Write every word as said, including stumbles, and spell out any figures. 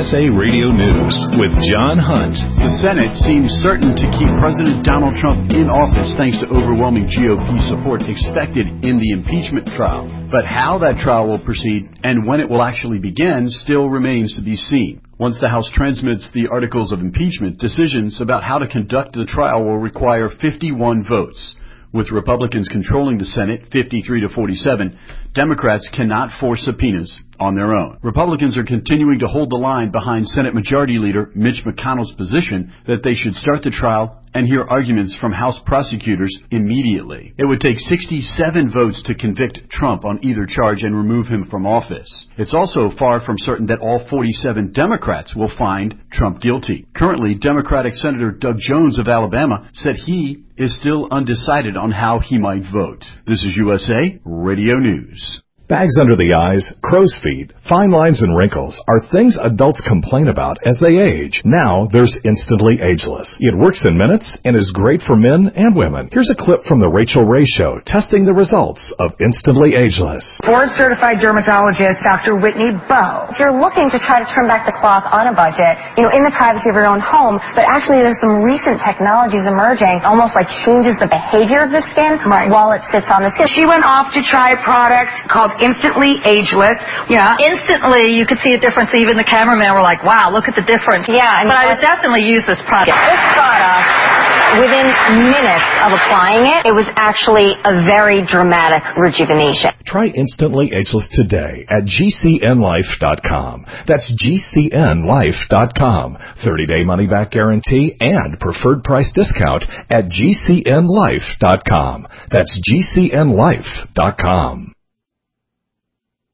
S A Radio News with John Hunt. The Senate seems certain to keep President Donald Trump in office thanks to overwhelming G O P support expected in the impeachment trial. But how that trial will proceed and when it will actually begin still remains to be seen. Once the House transmits the articles of impeachment, decisions about how to conduct the trial will require fifty-one votes. With Republicans controlling the Senate fifty-three to forty-seven, Democrats cannot force subpoenas on their own. Republicans are continuing to hold the line behind Senate Majority Leader Mitch McConnell's position that they should start the trial and hear arguments from House prosecutors immediately. It would take sixty-seven votes to convict Trump on either charge and remove him from office. It's also far from certain that all forty-seven Democrats will find Trump guilty. Currently, Democratic Senator Doug Jones of Alabama said he is still undecided on how he might vote. This is U S A Radio News. Bags under the eyes, crow's feet, fine lines, and wrinkles are things adults complain about as they age. Now there's Instantly Ageless. It works in minutes and is great for men and women. Here's a clip from The Rachel Ray Show testing the results of Instantly Ageless. Board-certified dermatologist Doctor Whitney Bowe. If you're looking to try to turn back the clock on a budget, you know, in the privacy of your own home, but actually there's some recent technologies emerging, almost like changes the behavior of the skin right. while it sits on the skin. She went off to try a product called Instantly Ageless. Yeah, instantly you could see a difference. Even the cameraman were like, wow, look at the difference. Yeah, I mean, but I would definitely use this product. This product, within minutes of applying it, it was actually a very dramatic rejuvenation. Try Instantly Ageless today at G C N life dot com. That's G C N life dot com. thirty-day money-back guarantee and preferred price discount at G C N life dot com. That's G C N life dot com.